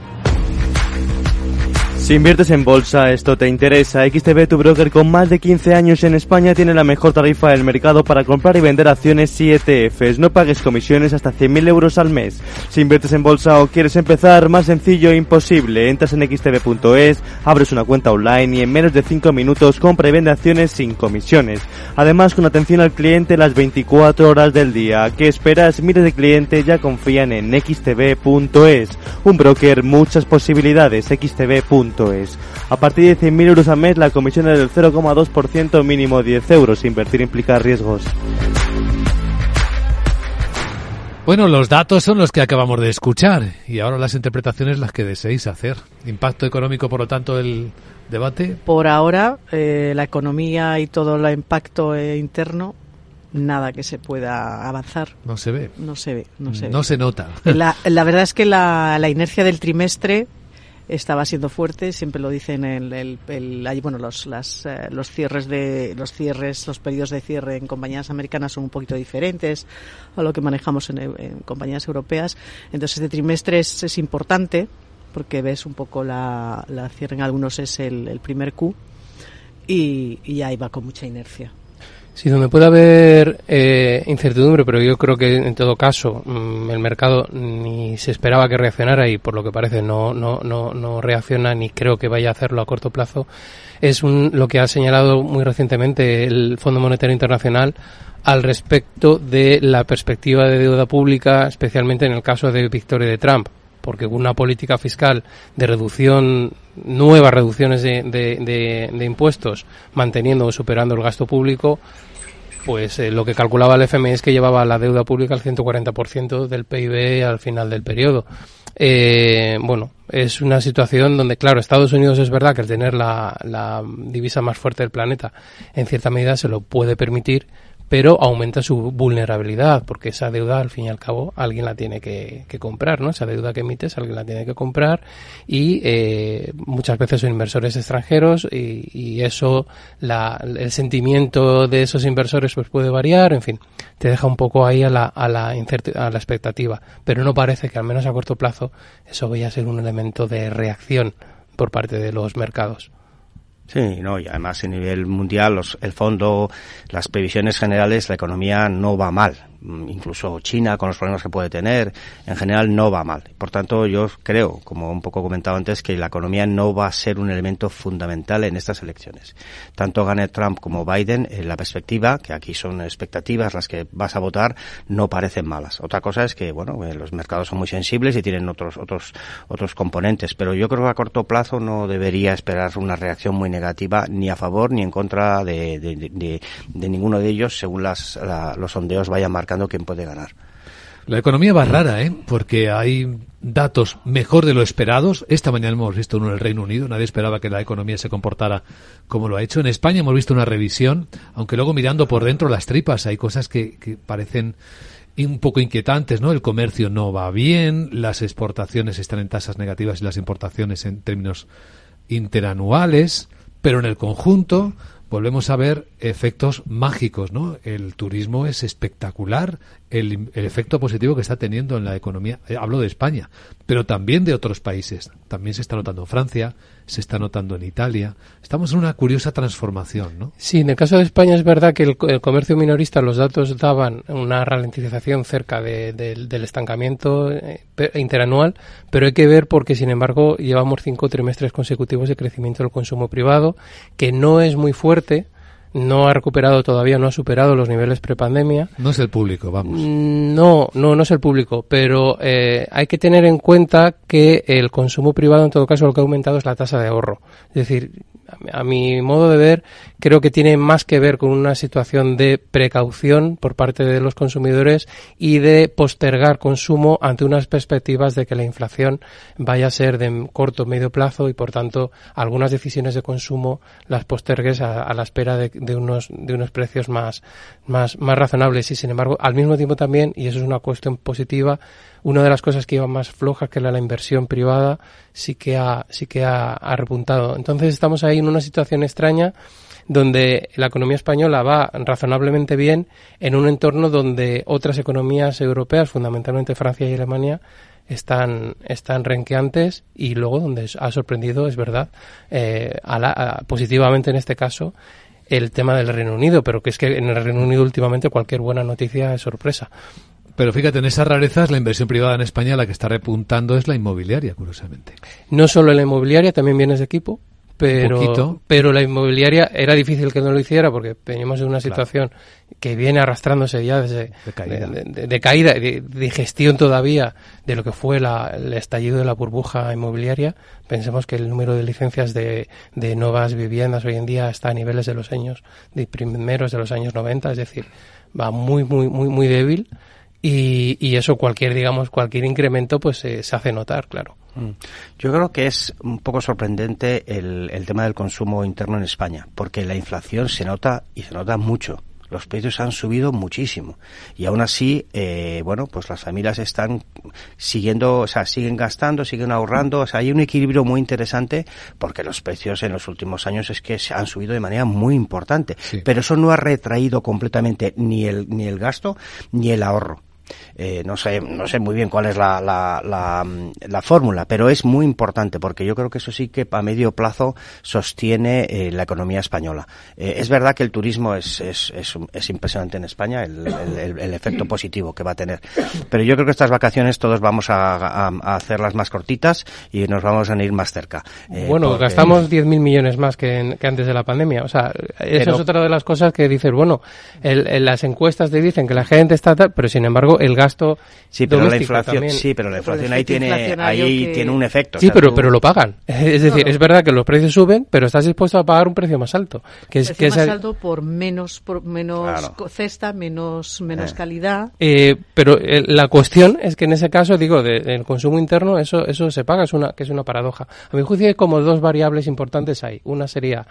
Si inviertes en bolsa, esto te interesa. X T B, tu broker con más de quince años en España, tiene la mejor tarifa del mercado para comprar y vender acciones y E T Fs. No pagues comisiones hasta cien mil euros al mes. Si inviertes en bolsa o quieres empezar, más sencillo e imposible. Entras en x t b punto es, abres una cuenta online y en menos de cinco minutos compra y vende acciones sin comisiones. Además, con atención al cliente las veinticuatro horas del día. ¿Qué esperas? Miles de clientes ya confían en x t b punto es. Un broker, muchas posibilidades. x t b punto es. A partir de cien mil euros al mes, la comisión es del cero coma dos por ciento, mínimo diez euros. Invertir implica riesgos. Bueno, los datos son los que acabamos de escuchar y ahora las interpretaciones las que deseéis hacer. Impacto económico, por lo tanto, del debate. Por ahora, eh, la economía y todo el impacto eh, interno, nada que se pueda avanzar. No se ve. No se ve, no se ve. No se nota. La, la verdad es que la, la inercia del trimestre estaba siendo fuerte, siempre lo dicen el, el, el, el bueno los las, eh, los cierres de los cierres los periodos de cierre en compañías americanas son un poquito diferentes a lo que manejamos en, en compañías europeas. Entonces este trimestre es, es importante porque ves un poco la, la cierre en algunos es el, el primer Q y, y ahí va con mucha inercia. Sí, donde puede haber eh, incertidumbre, pero yo creo que en todo caso mmm, el mercado ni se esperaba que reaccionara y por lo que parece no no no no reacciona ni creo que vaya a hacerlo a corto plazo, es un, lo que ha señalado muy recientemente el Fondo Monetario Internacional al respecto de la perspectiva de deuda pública, especialmente en el caso de victoria de Trump, porque una política fiscal de reducción, nuevas reducciones de, de, de, de impuestos, manteniendo o superando el gasto público, pues eh, lo que calculaba el F M I es que llevaba la deuda pública al ciento cuarenta por ciento del P I B al final del periodo. Eh, bueno, es una situación donde, claro, Estados Unidos es verdad que al tener la, la divisa más fuerte del planeta, en cierta medida se lo puede permitir, pero aumenta su vulnerabilidad, porque esa deuda, al fin y al cabo, alguien la tiene que, que comprar, ¿no? Esa deuda que emites, alguien la tiene que comprar y eh, muchas veces son inversores extranjeros y, y eso, la, el sentimiento de esos inversores pues puede variar, en fin, te deja un poco ahí a la, a la, incert- a la expectativa, pero no parece que, al menos a corto plazo, eso vaya a ser un elemento de reacción por parte de los mercados. Sí, no, y además a nivel mundial, los, el fondo, las previsiones generales, la economía no va mal. Incluso China, con los problemas que puede tener, en general no va mal. Por tanto, yo creo, como un poco comentaba antes, que la economía no va a ser un elemento fundamental en estas elecciones. Tanto gane Trump como Biden, en la perspectiva, que aquí son expectativas las que vas a votar, no parecen malas. Otra cosa es que, bueno, los mercados son muy sensibles y tienen otros otros otros componentes, pero yo creo que a corto plazo no debería esperar una reacción muy negativa ni a favor ni en contra de, de, de, de, de ninguno de ellos, según las, la, los sondeos vayan marcando quién puede ganar. La economía va rara, ¿eh? Porque hay datos mejor de lo esperados. Esta mañana hemos visto uno en el Reino Unido. Nadie esperaba que la economía se comportara como lo ha hecho. En España hemos visto una revisión, aunque luego mirando por dentro las tripas hay cosas que, que parecen un poco inquietantes, ¿no? El comercio no va bien, las exportaciones están en tasas negativas y las importaciones en términos interanuales, pero en el conjunto volvemos a ver efectos mágicos, ¿no? El turismo es espectacular, el, el efecto positivo que está teniendo en la economía. Eh, hablo de España, pero también de otros países. También se está notando en Francia, se está notando en Italia. Estamos en una curiosa transformación, ¿no? Sí, en el caso de España es verdad que el, el comercio minorista, los datos daban una ralentización cerca de, de, del estancamiento eh, interanual, pero hay que ver porque, sin embargo, llevamos cinco trimestres consecutivos de crecimiento del consumo privado, que no es muy fuerte, no ha recuperado todavía, no ha superado los niveles prepandemia. No es el público, vamos. No, no, no es el público, pero eh, hay que tener en cuenta que el consumo privado, en todo caso, lo que ha aumentado es la tasa de ahorro. Es decir, a, a mi modo de ver, creo que tiene más que ver con una situación de precaución por parte de los consumidores y de postergar consumo ante unas perspectivas de que la inflación vaya a ser de corto o medio plazo y, por tanto, algunas decisiones de consumo las postergues a, a la espera de, de unos de unos precios más, más, más razonables. Y, sin embargo, al mismo tiempo también, y eso es una cuestión positiva, una de las cosas que iba más floja, que era la inversión privada, sí que ha, sí que ha, ha repuntado. Entonces estamos ahí en una situación extraña donde la economía española va razonablemente bien en un entorno donde otras economías europeas, fundamentalmente Francia y Alemania, están están renqueantes, y luego donde ha sorprendido, es verdad, eh, a la, a, positivamente en este caso, el tema del Reino Unido, pero que es que en el Reino Unido últimamente cualquier buena noticia es sorpresa. Pero fíjate, en esas rarezas, la inversión privada en España, la que está repuntando es la inmobiliaria, curiosamente. No solo la inmobiliaria, también bienes de equipo, pero pero la inmobiliaria era difícil que no lo hiciera porque venimos de una situación claro. que viene arrastrándose ya desde de caída, de, de, de, caída de, de gestión todavía de lo que fue la, el estallido de la burbuja inmobiliaria. Pensemos que el número de licencias de, de nuevas viviendas hoy en día está a niveles de los años de primeros de los años noventa, es decir, va muy muy muy muy débil. Y, y eso, cualquier, digamos, cualquier incremento, pues eh, se hace notar, claro. Yo creo que es un poco sorprendente el, el tema del consumo interno en España, porque la inflación se nota, y se nota mucho. Los precios han subido muchísimo. Y aún así, eh, bueno, pues las familias están siguiendo, o sea, siguen gastando, siguen ahorrando. O sea, hay un equilibrio muy interesante, porque los precios en los últimos años es que se han subido de manera muy importante. Sí. Pero eso no ha retraído completamente ni el, ni el gasto ni el ahorro. Eh, no sé, no sé muy bien cuál es la, la, la, la fórmula, pero es muy importante porque yo creo que eso sí que a medio plazo sostiene eh, la economía española. Eh, es verdad que el turismo es, es, es, es impresionante en España, el, el, el efecto positivo que va a tener. Pero yo creo que estas vacaciones todos vamos a, a, a hacerlas más cortitas y nos vamos a ir más cerca. Eh, bueno, porque... gastamos diez mil millones más que, en, que antes de la pandemia. O sea, esa pero... es otra de las cosas que dices, bueno, el, el, las encuestas te dicen que la gente está tal, pero sin embargo el gasto sí pero la inflación también. sí pero la inflación pero ahí tiene ahí que... tiene un efecto sí o sea, pero tú... pero lo pagan, es decir, no, no. es verdad que los precios suben, pero estás dispuesto a pagar un precio más alto, que es precio que más es alto por menos por menos claro. cesta, menos menos eh. calidad. Eh, pero eh, la cuestión es que en ese caso, digo, del de, consumo interno, eso eso se paga, es una que es una paradoja. A mi juicio hay como dos variables importantes ahí. Una sería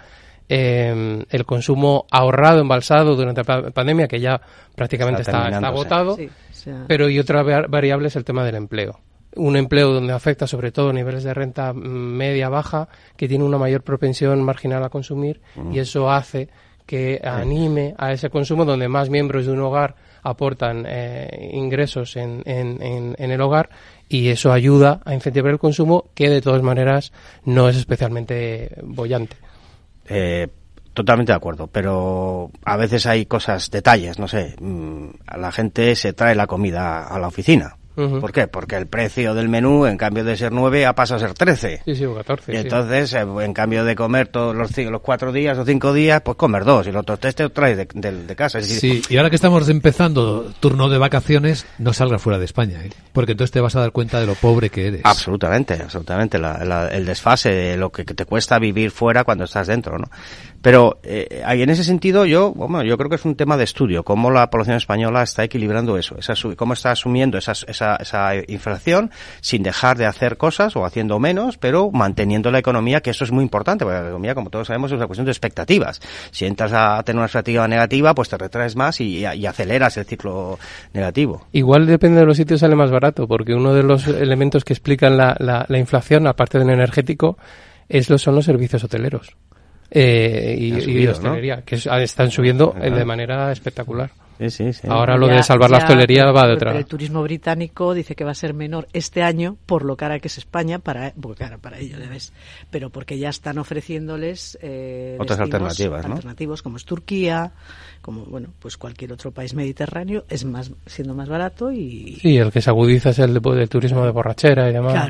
Eh, el consumo ahorrado, embalsado durante la pandemia, que ya prácticamente está, está, está agotado, sí, o sea. Pero y otra variable es el tema del empleo. Un empleo donde afecta sobre todo niveles de renta media baja, que tiene una mayor propensión marginal a consumir, mm. y eso hace que anime a ese consumo donde más miembros de un hogar aportan eh, ingresos en, en, en, en el hogar, y eso ayuda a incentivar el consumo, que de todas maneras no es especialmente boyante. Eh, totalmente de acuerdo, pero a veces hay cosas, detalles, no sé, mmm, a la gente se trae la comida a la oficina. Uh-huh. ¿Por qué? Porque el precio del menú, en cambio de ser nueve, ha pasado a ser trece. Sí, sí, o catorce. Y entonces, sí. eh, en cambio de comer todos los, los cuatro días o cinco días, pues comer dos, y los otros tres te traes de, de, de casa. Es decir, sí, y ahora que estamos empezando turno de vacaciones, no salgas fuera de España, ¿eh? Porque entonces te vas a dar cuenta de lo pobre que eres. Absolutamente, absolutamente. La, la, el desfase de lo que te cuesta vivir fuera cuando estás dentro, ¿no? Pero eh, en ese sentido, yo, bueno, yo creo que es un tema de estudio, cómo la población española está equilibrando eso, esa, cómo está asumiendo esas, esa, esa inflación sin dejar de hacer cosas o haciendo menos, pero manteniendo la economía, que eso es muy importante, porque la economía, como todos sabemos, es una cuestión de expectativas. Si entras a tener una expectativa negativa, pues te retraes más y, y aceleras el ciclo negativo. Igual depende de los sitios sale más barato, porque uno de los elementos que explican la, la, la inflación, aparte del energético, es lo, son los servicios hoteleros. Eh, y, subido, y de hostelería, ¿no? Que están subiendo eh, de manera espectacular. Sí, sí, sí. Ahora lo ya, de salvar ya, la hostelería va de otra. El turismo británico dice que va a ser menor este año por lo cara que es España, para porque cara para ello, debes, pero porque ya están ofreciéndoles eh, otras alternativas, ¿no? Alternativos como es Turquía, como bueno, pues cualquier otro país mediterráneo, es más siendo más barato y sí, el que se agudiza es el de, del turismo de borrachera y demás. Claro. ¿no?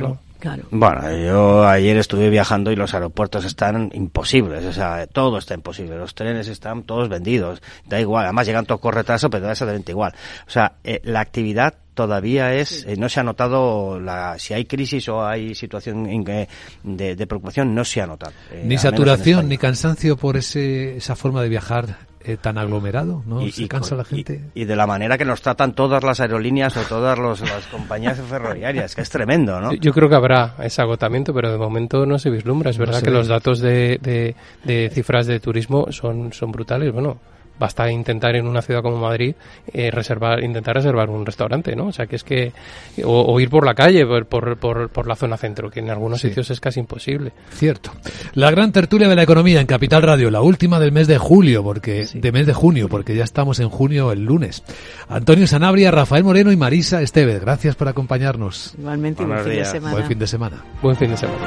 Claro. Bueno, yo ayer estuve viajando y los aeropuertos están imposibles, o sea, todo está imposible, los trenes están todos vendidos, da igual, además llegan todos con retraso, pero da exactamente igual. O sea, eh, la actividad todavía es, sí. eh, no se ha notado la, si hay crisis o hay situación en que, de, de preocupación, no se ha notado. Eh, ni saturación, ni cansancio por ese, esa forma de viajar. Eh, tan aglomerado, ¿no? Y, ¿Se y, cansa la gente? Y, y de la manera que nos tratan todas las aerolíneas o todas los, las compañías ferroviarias, que es tremendo, ¿no? Yo creo que habrá ese agotamiento, pero de momento no se vislumbra. Es verdad no que ve. Los datos de, de, de cifras de turismo son, son brutales. Bueno, basta intentar en una ciudad como Madrid eh, reservar, intentar reservar un restaurante, ¿no? O sea, que es que o, o ir por la calle, por, por, por, por la zona centro, que en algunos sí. sitios es casi imposible. Cierto. La gran tertulia de la economía en Capital Radio, la última del mes de julio, porque sí. de mes de junio, porque ya estamos en junio el lunes. Antonio Sanabria, Rafael Moreno y Marisa Estevez, gracias por acompañarnos. Igualmente, buen fin de semana. Buen fin de semana. Buen fin de semana.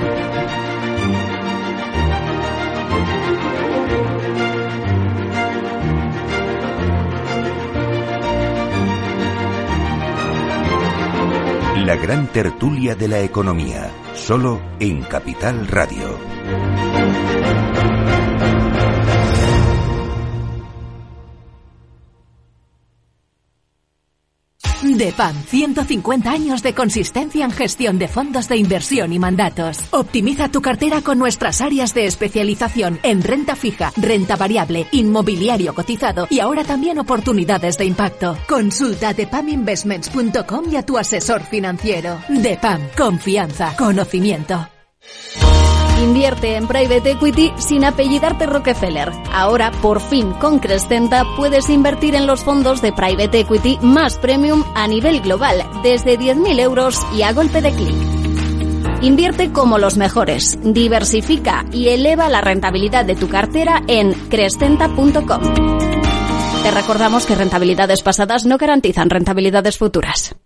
La gran tertulia de la economía, solo en Capital Radio. DEPAM, ciento cincuenta años de consistencia en gestión de fondos de inversión y mandatos. Optimiza tu cartera con nuestras áreas de especialización en renta fija, renta variable, inmobiliario cotizado y ahora también oportunidades de impacto. Consulta a depam investments punto com y a tu asesor financiero. DEPAM, confianza, conocimiento. Invierte en Private Equity sin apellidarte Rockefeller. Ahora, por fin, con Crescenta puedes invertir en los fondos de Private Equity más premium a nivel global, desde diez mil euros y a golpe de clic. Invierte como los mejores, diversifica y eleva la rentabilidad de tu cartera en crescenta punto com. Te recordamos que rentabilidades pasadas no garantizan rentabilidades futuras.